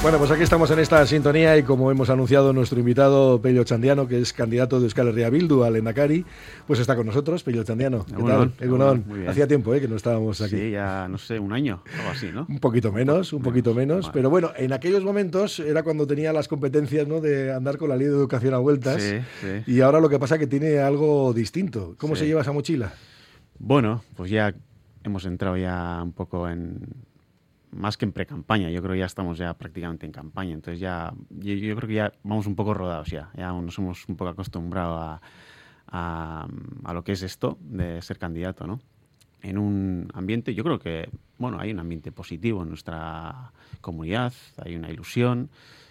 Bueno, pues aquí estamos en esta sintonía y como hemos anunciado, nuestro invitado Pello Txandiano, que es candidato de Euskal Herria Bildu al Lehendakari, pues está con nosotros. Pello Txandiano, ¿qué tal? Egunon. Muy bien. Hacía tiempo que no estábamos aquí. Sí, ya no sé, un año, algo así, ¿no? Un poquito menos. Vale. Pero bueno, en aquellos momentos era cuando tenía las competencias, ¿no?, de andar con la ley de educación a vueltas. Sí. Y ahora lo que pasa es que tiene algo distinto. ¿Cómo se lleva esa mochila? Bueno, pues ya hemos entrado ya un poco más que en pre-campaña, yo creo que ya estamos ya prácticamente en campaña, entonces ya yo creo que ya vamos un poco rodados ya nos hemos un poco acostumbrado a lo que es esto de ser candidato, ¿no? En un ambiente, yo creo que, bueno, hay un ambiente positivo en nuestra comunidad, hay una ilusión,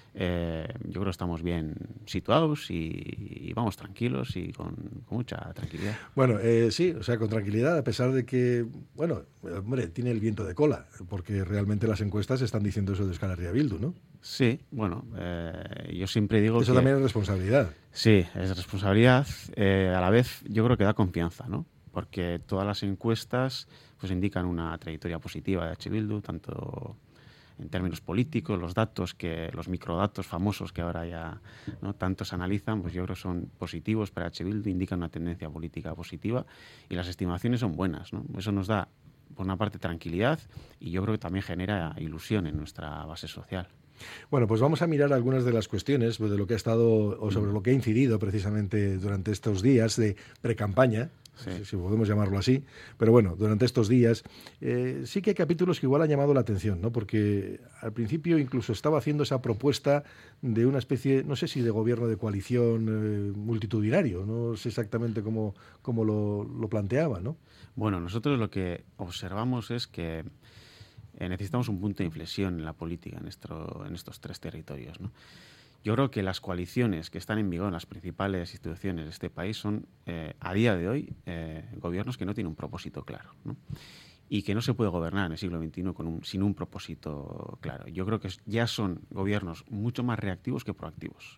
yo creo que estamos bien situados y vamos tranquilos y con mucha tranquilidad. Bueno, sí, o sea, con tranquilidad, a pesar de que, bueno, hombre, tiene el viento de cola, porque realmente las encuestas están diciendo eso de Euskal Herria Bildu, ¿no? Sí, bueno, yo siempre digo eso que... también es responsabilidad. Sí, es responsabilidad, a la vez yo creo que da confianza, ¿no? Porque todas las encuestas pues indican una trayectoria positiva de H. Bildu, tanto en términos políticos, los microdatos famosos que ahora ya no tanto se analizan, pues yo creo que son positivos para H. Bildu, indican una tendencia política positiva y las estimaciones son buenas, ¿no? Eso nos da, por una parte, tranquilidad y yo creo que también genera ilusión en nuestra base social. Bueno, pues vamos a mirar algunas de las cuestiones de lo que ha estado o sobre lo que ha incidido precisamente durante estos días de precampaña. Sí. Si podemos llamarlo así, pero bueno, durante estos días sí que hay capítulos que igual han llamado la atención, ¿no? Porque al principio incluso estaba haciendo esa propuesta de una especie, no sé si de gobierno de coalición multitudinario, no sé exactamente cómo lo planteaba, ¿no? Bueno, nosotros lo que observamos es que necesitamos un punto de inflexión en la política en estos tres territorios, ¿no? Yo creo que las coaliciones que están en vigor en las principales instituciones de este país son, a día de hoy, gobiernos que no tienen un propósito claro, ¿no? Y que no se puede gobernar en el siglo XXI sin un propósito claro. Yo creo que ya son gobiernos mucho más reactivos que proactivos.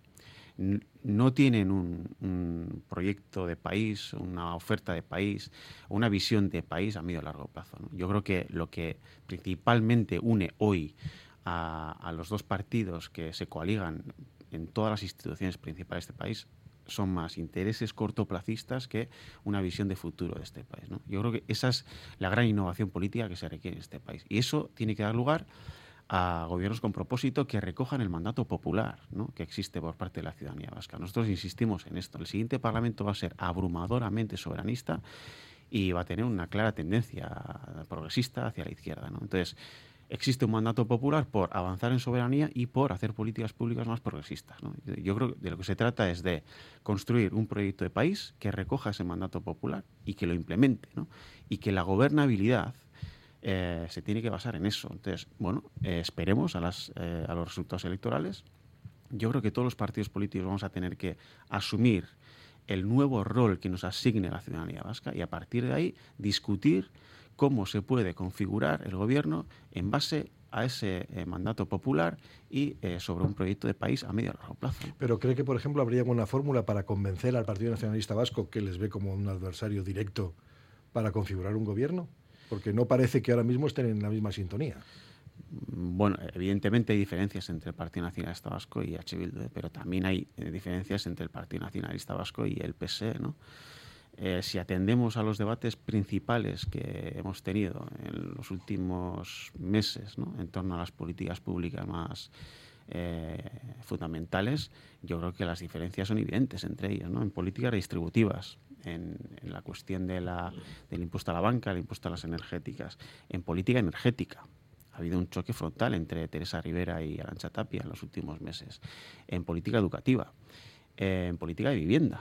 No tienen un proyecto de país, una oferta de país, una visión de país a medio y largo plazo, ¿no? Yo creo que lo que principalmente une hoy a los dos partidos que se coaligan en todas las instituciones principales de este país son más intereses cortoplacistas que una visión de futuro de este país, ¿no? Yo creo que esa es la gran innovación política que se requiere en este país. Y eso tiene que dar lugar a gobiernos con propósito que recojan el mandato popular, ¿no?, que existe por parte de la ciudadanía vasca. Nosotros insistimos en esto. El siguiente Parlamento va a ser abrumadoramente soberanista y va a tener una clara tendencia progresista hacia la izquierda, ¿no? Entonces, existe un mandato popular por avanzar en soberanía y por hacer políticas públicas más progresistas, ¿no? Yo creo que de lo que se trata es de construir un proyecto de país que recoja ese mandato popular y que lo implemente, ¿no? Y que la gobernabilidad se tiene que basar en eso. Entonces, bueno, esperemos a los resultados electorales. Yo creo que todos los partidos políticos vamos a tener que asumir el nuevo rol que nos asigne la ciudadanía vasca y a partir de ahí discutir cómo se puede configurar el gobierno en base a ese mandato popular y sobre un proyecto de país a medio y largo plazo. ¿Pero cree que, por ejemplo, habría alguna fórmula para convencer al Partido Nacionalista Vasco, que les ve como un adversario directo, para configurar un gobierno? Porque no parece que ahora mismo estén en la misma sintonía. Bueno, evidentemente hay diferencias entre el Partido Nacionalista Vasco y H. Bildu, pero también hay diferencias entre el Partido Nacionalista Vasco y el PSE, ¿no? Si atendemos a los debates principales que hemos tenido en los últimos meses, ¿no?, en torno a las políticas públicas más fundamentales, yo creo que las diferencias son evidentes entre ellas, ¿no? En políticas redistributivas, en la cuestión del impuesto a la banca, el impuesto a las energéticas, en política energética. Ha habido un choque frontal entre Teresa Rivera y Arantxa Tapia en los últimos meses. En política educativa, en política de vivienda,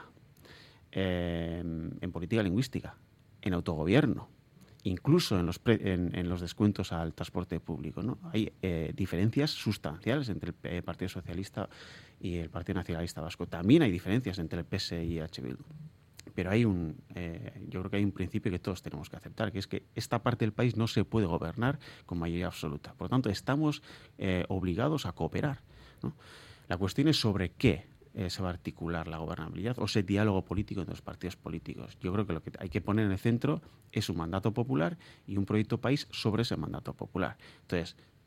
en política lingüística, en autogobierno, incluso en los descuentos al transporte público, ¿no? Hay diferencias sustanciales entre el Partido Socialista y el Partido Nacionalista Vasco. También hay diferencias entre el PSE y H. Bildu. Pero yo creo que hay un principio que todos tenemos que aceptar, que es que esta parte del país no se puede gobernar con mayoría absoluta. Por lo tanto, estamos obligados a cooperar, ¿no? La cuestión es sobre qué se va a articular la gobernabilidad o ese diálogo político entre los partidos políticos. Yo creo que lo que hay que poner en el centro es un mandato popular y un proyecto país sobre ese mandato popular. Entonces,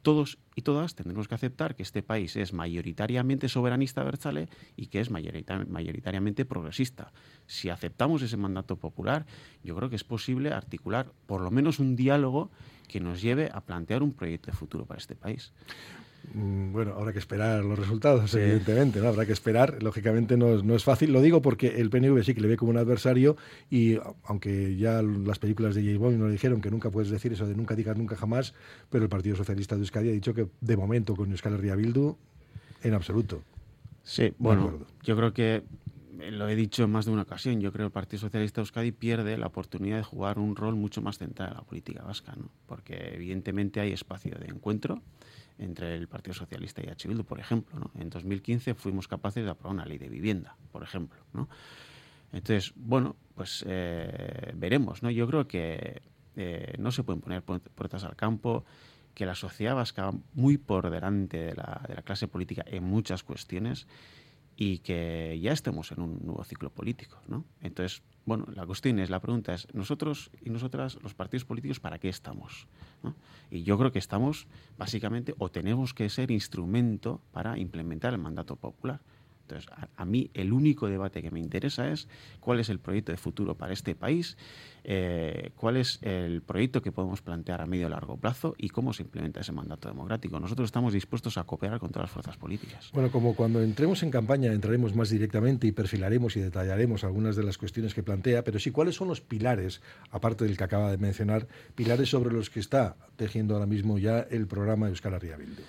todos y todas tendremos que aceptar que este país es mayoritariamente soberanista abertzale y que es mayoritariamente progresista. Si aceptamos ese mandato popular, yo creo que es posible articular por lo menos un diálogo que nos lleve a plantear un proyecto de futuro para este país. Bueno, habrá que esperar los resultados, sí. Evidentemente, ¿no? Habrá que esperar. Lógicamente no es fácil. Lo digo porque el PNV sí que le ve como un adversario y aunque ya las películas de James Bond nos dijeron que nunca puedes decir eso de nunca digas nunca jamás, pero el Partido Socialista de Euskadi ha dicho que de momento con Euskal Herria Bildu en absoluto. Sí, bueno, yo creo que lo he dicho en más de una ocasión, yo creo que el Partido Socialista de Euskadi pierde la oportunidad de jugar un rol mucho más central en la política vasca, ¿no? Porque evidentemente hay espacio de encuentro entre el Partido Socialista y H. Bildu, por ejemplo, ¿no? En 2015 fuimos capaces de aprobar una ley de vivienda, por ejemplo, ¿no? Entonces, bueno, pues veremos, ¿no? Yo creo que no se pueden poner puertas al campo, que la sociedad vasca va muy por delante de la clase política en muchas cuestiones y que ya estemos en un nuevo ciclo político, ¿no? Entonces, bueno, la pregunta es, nosotros y nosotras, los partidos políticos, ¿para qué estamos? ¿No? Y yo creo que estamos, básicamente, o tenemos que ser instrumento para implementar el mandato popular. Entonces, a mí el único debate que me interesa es cuál es el proyecto de futuro para este país, cuál es el proyecto que podemos plantear a medio y largo plazo y cómo se implementa ese mandato democrático. Nosotros estamos dispuestos a cooperar con todas las fuerzas políticas. Bueno, como cuando entremos en campaña entraremos más directamente y perfilaremos y detallaremos algunas de las cuestiones que plantea, pero sí, ¿cuáles son los pilares, aparte del que acaba de mencionar, pilares sobre los que está tejiendo ahora mismo ya el programa Euskal Herria Bildu?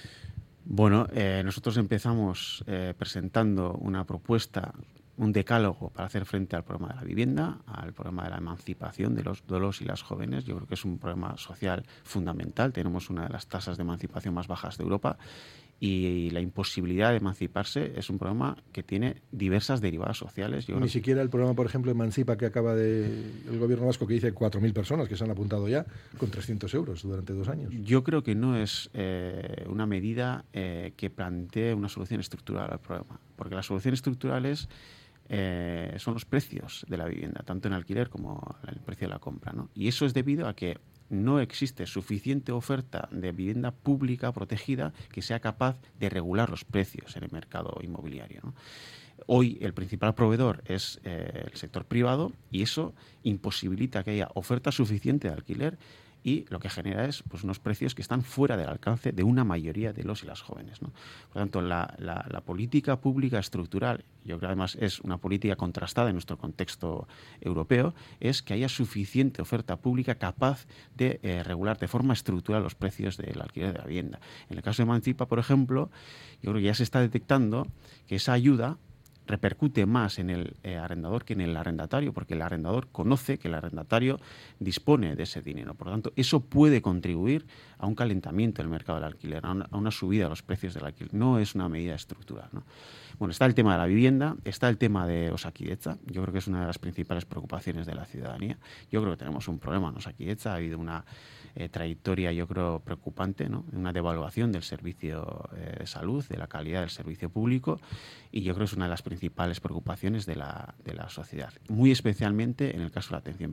Bueno, nosotros empezamos presentando una propuesta, un decálogo para hacer frente al problema de la vivienda, al problema de la emancipación de los y las jóvenes. Yo creo que es un problema social fundamental. Tenemos una de las tasas de emancipación más bajas de Europa y la imposibilidad de emanciparse es un problema que tiene diversas derivadas sociales. Ni siquiera el programa, por ejemplo, Emancipa, que acaba el gobierno vasco, que dice 4.000 personas que se han apuntado ya con 300 euros durante 2 años. Yo creo que no es una medida que plantee una solución estructural al problema, porque las soluciones estructurales son los precios de la vivienda, tanto en alquiler como el precio de la compra, ¿no? Y eso es debido a que no existe suficiente oferta de vivienda pública protegida que sea capaz de regular los precios en el mercado inmobiliario, ¿no? Hoy el principal proveedor es el sector privado y eso imposibilita que haya oferta suficiente de alquiler y lo que genera es pues, unos precios que están fuera del alcance de una mayoría de los y las jóvenes, ¿no? Por lo tanto, la política pública estructural, yo creo que además es una política contrastada en nuestro contexto europeo, es que haya suficiente oferta pública capaz de regular de forma estructural los precios del alquiler de la vivienda. En el caso de Emancipa, por ejemplo, yo creo que ya se está detectando que esa ayuda repercute más en el arrendador que en el arrendatario, porque el arrendador conoce que el arrendatario dispone de ese dinero. Por lo tanto, eso puede contribuir a un calentamiento del mercado del alquiler, a una subida de los precios del alquiler. No es una medida estructural, ¿no? Bueno, está el tema de la vivienda, está el tema de Osakidetza. Yo creo que es una de las principales preocupaciones de la ciudadanía. Yo creo que tenemos un problema en Osakidetza. Ha habido una trayectoria, yo creo, preocupante, ¿no? Una devaluación del servicio de salud, de la calidad del servicio público, y yo creo que es una de las principales preocupaciones de la sociedad, muy especialmente en el caso de la atención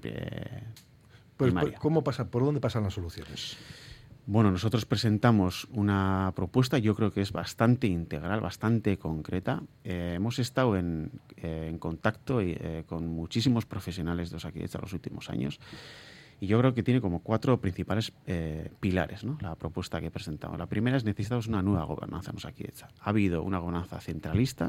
primaria. ¿Cómo pasa? ¿Por dónde pasan las soluciones? Bueno, nosotros presentamos una propuesta, yo creo que es bastante integral, bastante concreta. Hemos estado en contacto con muchísimos profesionales de Osakidetza en los últimos años y yo creo que tiene como 4 principales pilares, ¿no? La propuesta que presentamos. La primera es necesitamos una nueva gobernanza en Osakidetza. Ha habido una gobernanza centralista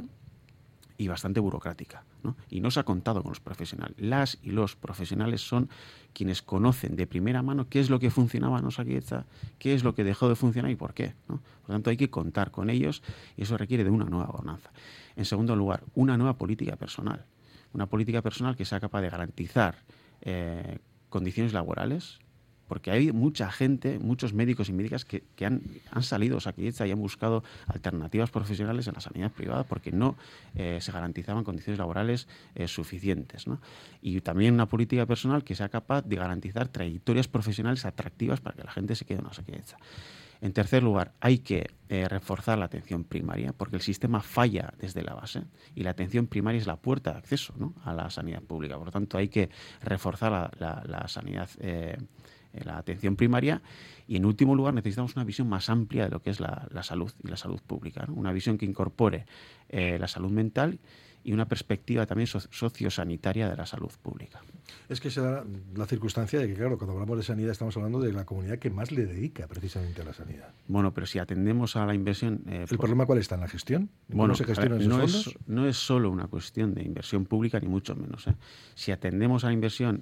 y bastante burocrática, ¿no? Y no se ha contado con los profesionales. Las y los profesionales son quienes conocen de primera mano qué es lo que funcionaba en Osakidetza, qué es lo que dejó de funcionar y por qué, ¿no? Por lo tanto, hay que contar con ellos y eso requiere de una nueva gobernanza. En segundo lugar, una nueva política personal. Una política personal que sea capaz de garantizar condiciones laborales, porque hay mucha gente, muchos médicos y médicas que han salido de Osakidetza y han buscado alternativas profesionales en la sanidad privada porque no se garantizaban condiciones laborales suficientes, ¿no? Y también una política personal que sea capaz de garantizar trayectorias profesionales atractivas para que la gente se quede en Osakidetza. En tercer lugar, hay que reforzar la atención primaria porque el sistema falla desde la base y la atención primaria es la puerta de acceso, ¿no?, a la sanidad pública. Por lo tanto, hay que reforzar la sanidad la atención primaria. Y en último lugar necesitamos una visión más amplia de lo que es la salud y la salud pública, ¿no? Una visión que incorpore la salud mental y una perspectiva también sociosanitaria de la salud pública. Es que se da la circunstancia de que, claro, cuando hablamos de sanidad estamos hablando de la comunidad que más le dedica precisamente a la sanidad. Bueno, pero si atendemos a la inversión... ¿El problema cuál está? ¿En la gestión? Bueno, ¿Cómo se gestionan esos fondos? No es solo una cuestión de inversión pública, ni mucho menos, ¿eh? Si atendemos a la inversión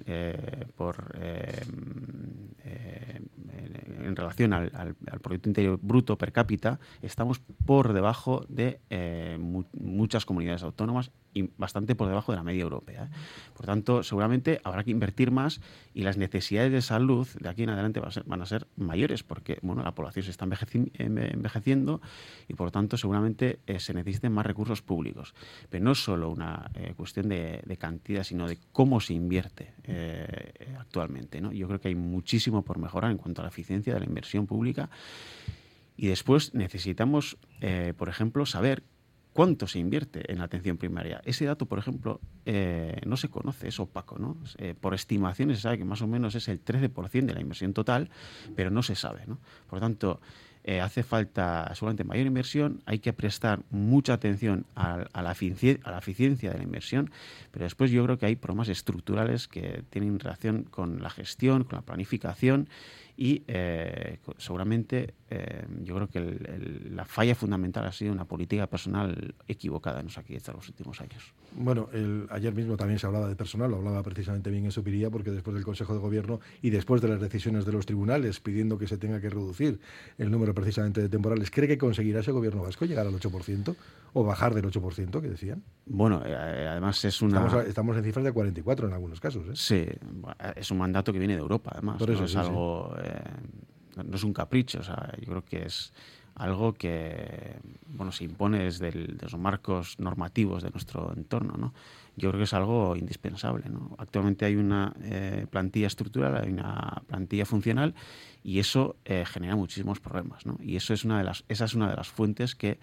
en relación al Producto Interior Bruto per cápita, estamos por debajo de muchas comunidades autónomas y bastante por debajo de la media europea, ¿eh? Por tanto, seguramente habrá que invertir más y las necesidades de salud de aquí en adelante van a ser mayores porque la población se está envejeciendo y, por tanto, seguramente se necesiten más recursos públicos. Pero no es solo una cuestión de cantidad, sino de cómo se invierte actualmente, ¿no? Yo creo que hay muchísimo por mejorar en cuanto a la eficiencia de la inversión pública y después necesitamos, por ejemplo, saber cuánto se invierte en la atención primaria. Ese dato, por ejemplo, no se conoce, es opaco, ¿no? Por estimaciones se sabe que más o menos es el 13% de la inversión total, pero no se sabe, ¿no? Por lo tanto, hace falta seguramente mayor inversión, hay que prestar mucha atención a la eficiencia de la inversión, pero después yo creo que hay problemas estructurales que tienen relación con la gestión, con la planificación y seguramente yo creo que la falla fundamental ha sido una política personal equivocada en Osakidetza en los últimos años. Bueno, ayer mismo también se hablaba de personal, lo hablaba precisamente bien en Zupiria, porque después del Consejo de Gobierno y después de las decisiones de los tribunales pidiendo que se tenga que reducir el número precisamente de temporales, ¿cree que conseguirá ese gobierno vasco llegar al 8% o bajar del 8% que decían? Bueno, además Estamos en cifras de 44 en algunos casos, ¿eh? Sí, es un mandato que viene de Europa, además. Por eso, no es algo... no es un capricho, o sea, yo creo que es algo que se impone desde los marcos normativos de nuestro entorno, ¿no? Yo creo que es algo indispensable, ¿no? Actualmente hay una plantilla estructural, hay una plantilla funcional y eso genera muchísimos problemas, ¿no? Y esa es una de las fuentes que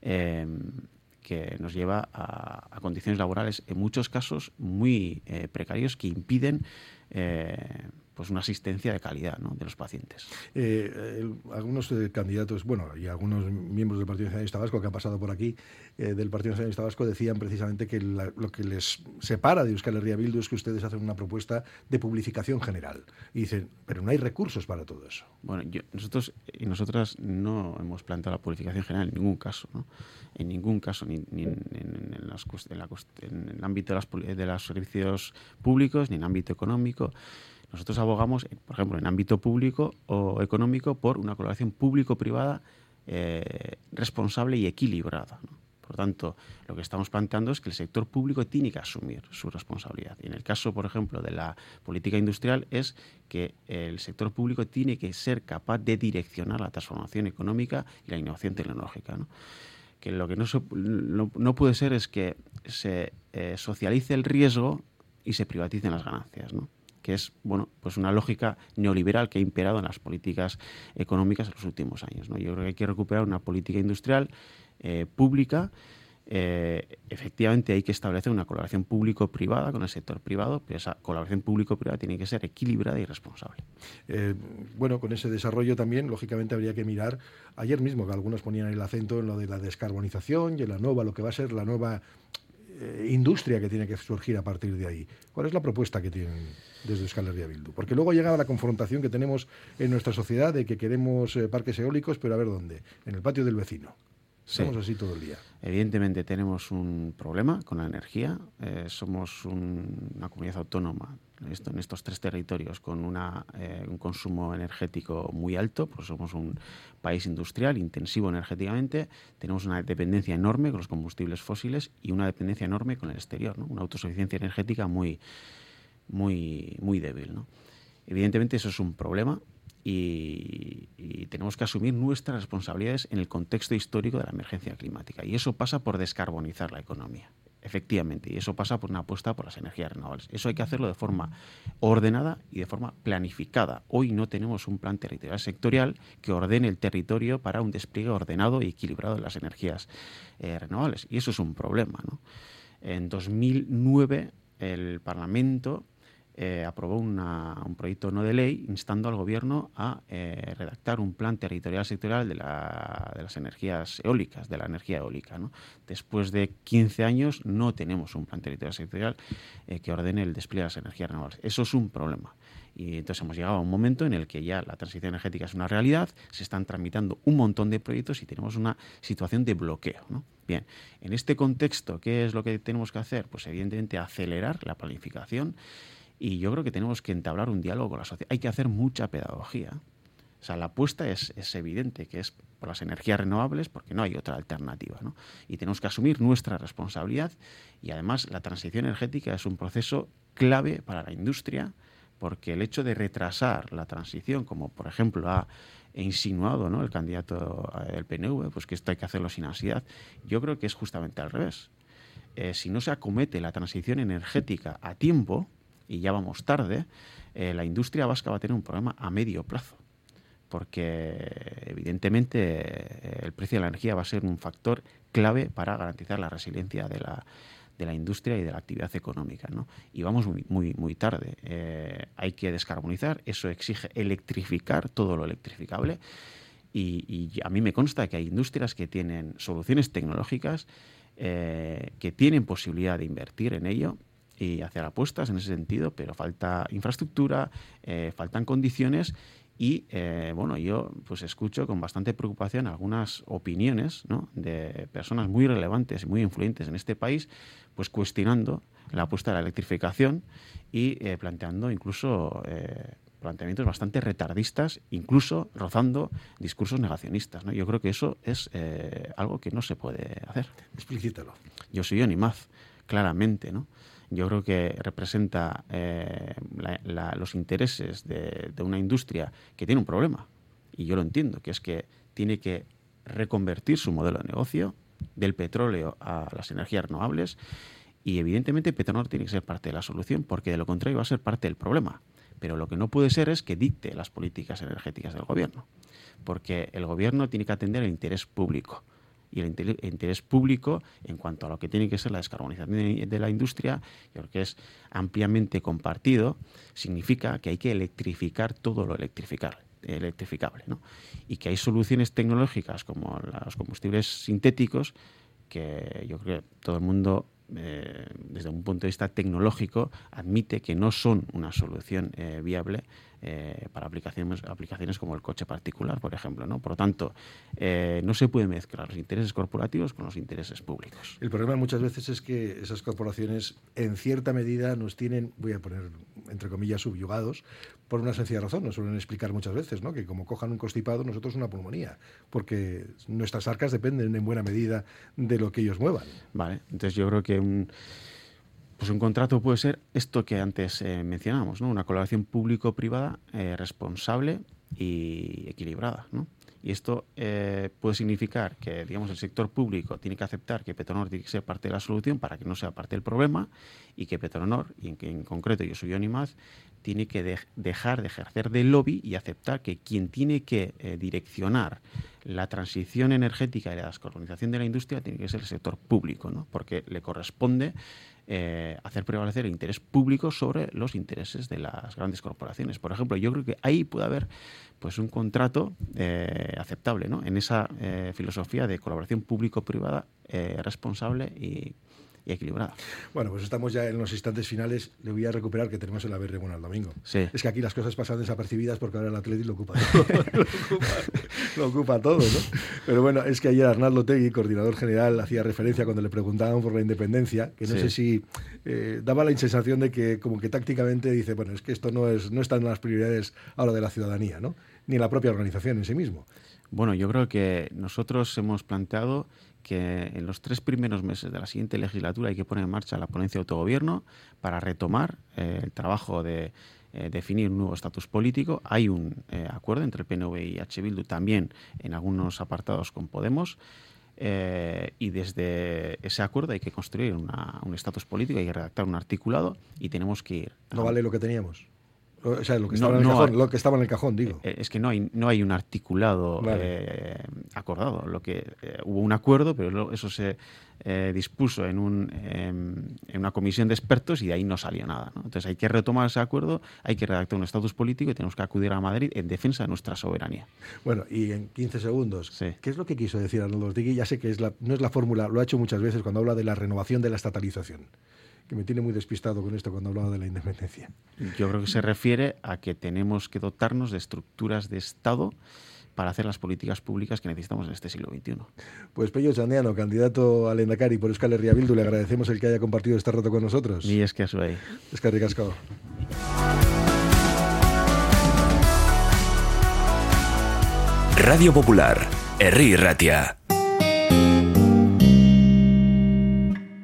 nos lleva a condiciones laborales en muchos casos muy precarios que impiden una asistencia de calidad, ¿no?, de los pacientes. Algunos candidatos, y algunos miembros del Partido Nacionalista Vasco que han pasado por aquí, del Partido Nacionalista Vasco, decían precisamente que lo que les separa de Euskal Herria Bildu es que ustedes hacen una propuesta de publificación general. Y dicen, pero no hay recursos para todo eso. Bueno, nosotros y nosotras no hemos planteado la publificación general en ningún caso, ¿no? En ningún caso, ni en el ámbito de los servicios públicos, ni en el ámbito económico. Nosotros abogamos, por ejemplo, en ámbito público o económico, por una colaboración público-privada responsable y equilibrada, ¿no? Por tanto, lo que estamos planteando es que el sector público tiene que asumir su responsabilidad. Y en el caso, por ejemplo, de la política industrial, es que el sector público tiene que ser capaz de direccionar la transformación económica y la innovación tecnológica, ¿no? Que lo que no puede ser es que se socialice el riesgo y se privaticen las ganancias, ¿no? Que es una lógica neoliberal que ha imperado en las políticas económicas en los últimos años, ¿no? Yo creo que hay que recuperar una política industrial pública. Efectivamente hay que establecer una colaboración público-privada con el sector privado, pero esa colaboración público-privada tiene que ser equilibrada y responsable. Con ese desarrollo también, lógicamente, habría que mirar, ayer mismo que algunos ponían el acento en lo de la descarbonización y en lo que va a ser la nueva industria que tiene que surgir a partir de ahí. ¿Cuál es la propuesta que tienen desde Euskal Herria Bildu? Porque luego llega la confrontación que tenemos en nuestra sociedad de que queremos parques eólicos, pero a ver dónde, en el patio del vecino. Estamos así todo el día. Evidentemente tenemos un problema con la energía. Somos una comunidad autónoma en estos 3 territorios con un consumo energético muy alto, pues somos un país industrial, intensivo energéticamente, tenemos una dependencia enorme con los combustibles fósiles y una dependencia enorme con el exterior, ¿no? Una autosuficiencia energética muy, muy, muy débil, ¿no? Evidentemente eso es un problema. Y tenemos que asumir nuestras responsabilidades en el contexto histórico de la emergencia climática. Y eso pasa por descarbonizar la economía, efectivamente. Y eso pasa por una apuesta por las energías renovables. Eso hay que hacerlo de forma ordenada y de forma planificada. Hoy no tenemos un plan territorial sectorial que ordene el territorio para un despliegue ordenado y equilibrado de las energías renovables. Y eso es un problema, ¿no? En 2009 el Parlamento aprobó un proyecto no de ley instando al Gobierno a redactar un plan territorial sectorial de las energías eólicas, de la energía eólica, ¿no? Después de 15 años no tenemos un plan territorial sectorial que ordene el despliegue de las energías renovables. Eso es un problema. Y entonces hemos llegado a un momento en el que ya la transición energética es una realidad, se están tramitando un montón de proyectos y tenemos una situación de bloqueo, ¿no? Bien, en este contexto, ¿qué es lo que tenemos que hacer? Pues evidentemente acelerar la planificación. Y yo creo que tenemos que entablar un diálogo con la sociedad. Hay que hacer mucha pedagogía. O sea, la apuesta es evidente, que es por las energías renovables, porque no hay otra alternativa, ¿no? Y tenemos que asumir nuestra responsabilidad. Y además, la transición energética es un proceso clave para la industria, porque el hecho de retrasar la transición, como por ejemplo ha insinuado, ¿no?, el candidato del PNV, pues que esto hay que hacerlo sin ansiedad, yo creo que es justamente al revés. Si no se acomete la transición energética a tiempo, y ya vamos tarde, la industria vasca va a tener un problema a medio plazo, porque evidentemente el precio de la energía va a ser un factor clave para garantizar la resiliencia de la industria y de la actividad económica, ¿no? Y vamos muy tarde. Hay que descarbonizar, eso exige electrificar todo lo electrificable, y a mí me consta que hay industrias que tienen soluciones tecnológicas, que tienen posibilidad de invertir en ello y hacer apuestas en ese sentido, pero falta infraestructura, faltan condiciones y, bueno, yo pues escucho con bastante preocupación algunas opiniones, ¿no?, de personas muy relevantes y muy influyentes en este país, pues cuestionando la apuesta de la electrificación y planteando incluso planteamientos bastante retardistas, incluso rozando discursos negacionistas, ¿no? Yo creo que eso es algo que no se puede hacer. Explícitalo. Yo soy Onimaz, claramente, ¿no? Yo creo que representa los intereses de una industria que tiene un problema, y yo lo entiendo, que es que tiene que reconvertir su modelo de negocio del petróleo a las energías renovables, y evidentemente Petronor tiene que ser parte de la solución, porque de lo contrario va a ser parte del problema. Pero lo que no puede ser es que dicte las políticas energéticas del gobierno, porque el gobierno tiene que atender el interés público. Y el interés público, en cuanto a lo que tiene que ser la descarbonización de la industria, yo creo que es ampliamente compartido, significa que hay que electrificar todo lo electrificable, ¿no? Y que hay soluciones tecnológicas como los combustibles sintéticos, que yo creo que todo el mundo, desde un punto de vista tecnológico, admite que no son una solución viable para aplicaciones como el coche particular, por ejemplo, ¿no? Por lo tanto, no se puede mezclar los intereses corporativos con los intereses públicos. El problema muchas veces es que esas corporaciones, en cierta medida, nos tienen, voy a poner entre comillas, subyugados, por una sencilla razón. Nos suelen explicar muchas veces, ¿no?, que como cojan un constipado, nosotros una pulmonía, porque nuestras arcas dependen en buena medida de lo que ellos muevan. Vale, entonces yo creo que un contrato puede ser esto que antes mencionábamos, ¿no?, una colaboración público-privada responsable y equilibrada, ¿no? Y esto puede significar que, digamos, el sector público tiene que aceptar que Petronor tiene que ser parte de la solución para que no sea parte del problema, y que Petronor, y en concreto yo soy Onimaz, tiene que dejar de ejercer de lobby y aceptar que quien tiene que direccionar la transición energética y la descarbonización de la industria tiene que ser el sector público, ¿no?, porque le corresponde hacer prevalecer el interés público sobre los intereses de las grandes corporaciones. Por ejemplo, yo creo que ahí puede haber pues un contrato aceptable, ¿no?, en esa filosofía de colaboración público-privada responsable y equilibrada. Bueno, pues estamos ya en los instantes finales. Le voy a recuperar que tenemos el ABR bueno al domingo. Sí. Es que aquí las cosas pasan desapercibidas porque ahora el Atleti lo ocupa todo. lo ocupa todo, ¿no? Pero bueno, es que ayer Arnaldo Otegi, coordinador general, hacía referencia cuando le preguntaban por la independencia, que no sé si daba la sensación de que como que tácticamente dice, bueno, es que esto no está en las prioridades ahora de la ciudadanía, ¿no?, ni en la propia organización en sí mismo. Bueno, yo creo que nosotros hemos planteado que en los 3 primeros meses de la siguiente legislatura hay que poner en marcha la ponencia de autogobierno para retomar el trabajo de definir un nuevo estatus político. Hay un acuerdo entre el PNV y H. Bildu, también en algunos apartados con Podemos, y desde ese acuerdo hay que construir un estatus político, hay que redactar un articulado y tenemos que ir. ¿No vale lo que teníamos? O sea, lo que estaba en el cajón, lo que estaba en el cajón, digo. Es que no hay un articulado acordado. Hubo un acuerdo, pero eso se dispuso en una comisión de expertos y de ahí no salió nada, ¿no? Entonces hay que retomar ese acuerdo, hay que redactar un estatus político y tenemos que acudir a Madrid en defensa de nuestra soberanía. Bueno, y en 15 segundos, sí. ¿Qué es lo que quiso decir Arnoldo Otegi? Ya sé que no es la fórmula, lo ha hecho muchas veces cuando habla de la renovación de la estatalización, que me tiene muy despistado con esto cuando hablaba de la independencia. Yo creo que se refiere a que tenemos que dotarnos de estructuras de Estado para hacer las políticas públicas que necesitamos en este siglo XXI. Pues Pello Chandiano, candidato al Lehendakari por Euskal Herria Bildu, le agradecemos el que haya compartido este rato con nosotros. Y es que eso ahí. Eskerrik asko. Radio Popular, Herri Ratia.